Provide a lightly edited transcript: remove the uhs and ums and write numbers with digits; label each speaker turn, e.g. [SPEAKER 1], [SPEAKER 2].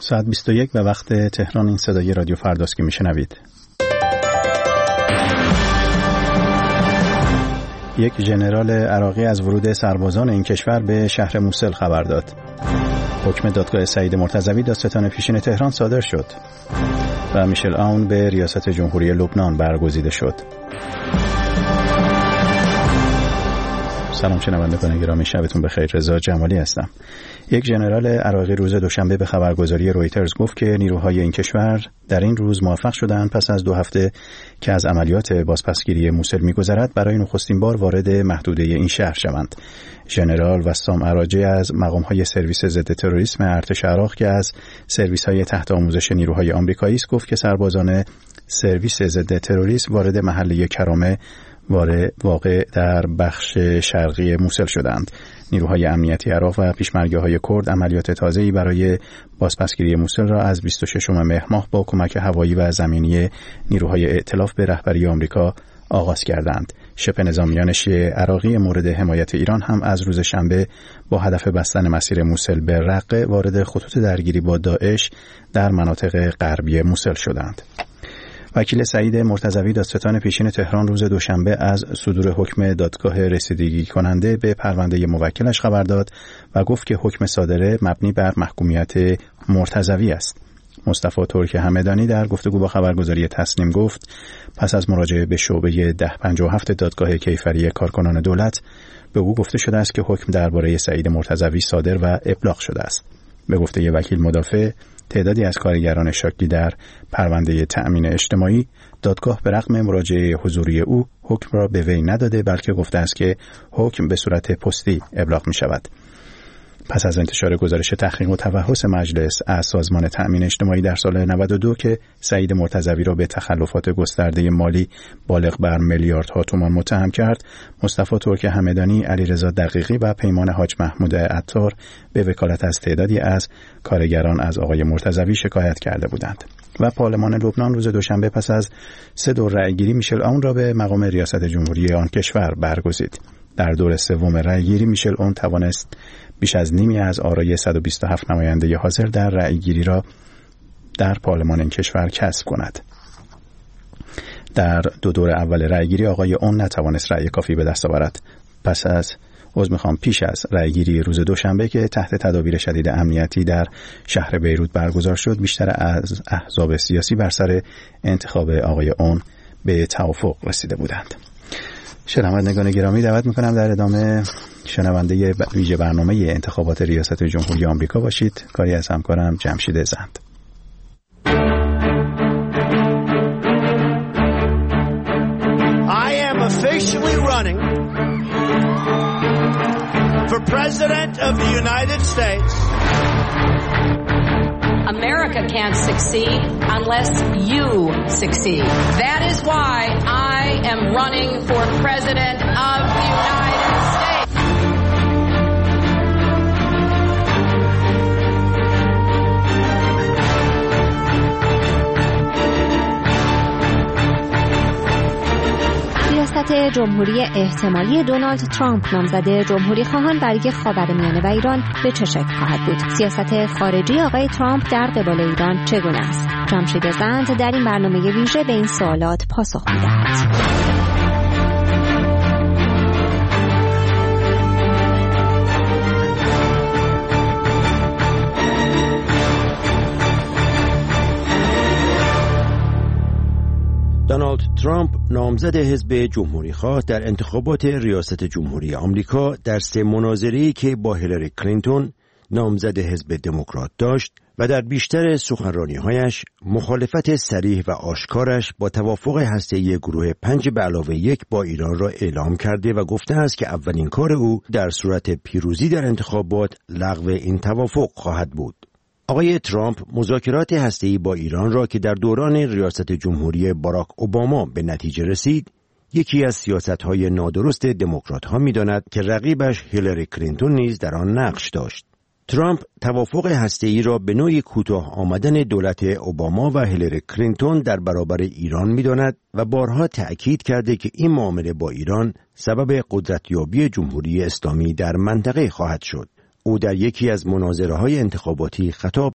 [SPEAKER 1] ساعت 21 به وقت تهران. این صدای رادیو فرداست که میشنوید. یک ژنرال عراقی از ورود سربازان این کشور به شهر موسل خبر داد. حکم دادگاه سعید مرتضوی دادستان پیشین تهران صادر شد و میشل آون به ریاست جمهوری لبنان برگزیده شد. سلام شنوندگان گرامی، شبتون بخیر. رضا جمالی هستم. یک ژنرال عراقی روز دوشنبه به خبرگزاری رویترز گفت که نیروهای این کشور در این روز موفق شدند پس از 2 هفته که از عملیات بازپسگیری موسل می‌گذرد برای نخستین بار وارد محدوده این شهر شوند. ژنرال وسام عراجی از مقام‌های سرویس ضد تروریسم ارتش عراق که از سرویس‌های تحت آموزش نیروهای آمریکایی است گفت که سربازان سرویس ضد تروریسم وارد محله کرامه واقع در بخش شرقی موسل شدند. نیروهای امنیتی عراق و پیشمرگه‌های کرد عملیات تازه‌ای برای بازپسگیری موسل را از 26 مهر ماه با کمک هوایی و زمینی نیروهای ائتلاف به رهبری آمریکا آغاز کردند. شبه نظامیان شیعه عراقی مورد حمایت ایران هم از روز شنبه با هدف بستن مسیر موسل به رقه وارد خطوط درگیری با داعش در مناطق غربی موسل شدند. وکیل سعید مرتضوی دادستان پیشین تهران روز دوشنبه از صدور حکم دادگاه رسیدگی کننده به پرونده موکلش خبر داد و گفت که حکم صادره مبنی بر محکومیت مرتضوی است. مصطفی ترک همدانی در گفتگو با خبرگزاری تسنیم گفت پس از مراجعه به شعبه 1057 دادگاه کیفری کارکنان دولت به او گفته شده است که حکم درباره سعید مرتضوی صادر و ابلاغ شده است. به گفته وکیل مدافع، تعدادی از کارگران شاکی در پرونده تأمین اجتماعی دادگاه به رغم مراجعه حضوری او حکم را به وی نداده بلکه گفته است که حکم به صورت پستی ابلاغ می شود. پس از انتشار گزارش تحقیق و تفحص مجلس از سازمان تأمین اجتماعی در سال 92 که سعید مرتضوی را به تخلفات گسترده مالی بالغ بر میلیاردها تومان متهم کرد، مصطفی ترک همدانی، علیرضا دقیقی و پیمان حاج محمود عطار به وکالت از تعدادی از کارگران از آقای مرتضوی شکایت کرده بودند. و پارلمان لبنان روز دوشنبه پس از 3 دور رأیگیری میشل آون را به مقام ریاست جمهوری آن کشور برگزید. در دور سوم رأیگیری میشل آون توانست بیش از نیمی از آرای 127 نماینده حاضر در رأیگیری را در پارلمان این کشور کسب کند. در 2 دور اول رأیگیری آقای اون نتوانست رأی کافی به دست آورد. پیش از رأیگیری روز دوشنبه که تحت تدابیر شدید امنیتی در شهر بیروت برگزار شد، بیشتر از احزاب سیاسی بر سر انتخاب آقای اون به توافق رسیده بودند. شنوندگان گرامی، دعوت میکنم در ادامه شنونده ویژه برنامه انتخابات ریاست جمهوری آمریکا باشید. کاری از همکارم جمشید زند.
[SPEAKER 2] I am officially running for President of the United States.
[SPEAKER 3] America can't succeed unless you succeed. That is why I am running for President of the United States.
[SPEAKER 4] ریاست جمهوری احتمالی دونالد ترامپ نامزد جمهوری خواهان برای خاورمیانه و ایران به چه شکل خواهد بود؟ سیاست خارجی آقای ترامپ در قبال ایران چگونه است؟ جمشید زند در این برنامه ویژه به این سوالات پاسخ می‌دهد.
[SPEAKER 5] دونالد ترامپ نامزد حزب جمهوری‌خواه در انتخابات ریاست جمهوری آمریکا در 3 مناظره‌ای که با هیلاری کلینتون نامزد حزب دموکرات داشت و در بیشتر سخنرانی‌هایش مخالفت صریح و آشکارش با توافق هسته‌ای گروه 5+1 با ایران را اعلام کرده و گفته است که اولین کار او در صورت پیروزی در انتخابات لغو این توافق خواهد بود. آقای ترامپ مذاکرات هسته‌ای با ایران را که در دوران ریاست جمهوری باراک اوباما به نتیجه رسید، یکی از سیاست‌های نادرست دموکرات‌ها می‌داند که رقیبش هیلاری کلینتون نیز در آن نقش داشت. ترامپ توافق هسته‌ای را به نوعی کوتاه آمدن دولت اوباما و هیلاری کلینتون در برابر ایران می‌داند و بارها تأکید کرده که این معامله با ایران سبب قدرتیابی جمهوری اسلامی در منطقه خواهد شد. او در یکی از مناظره‌های انتخاباتی خطاب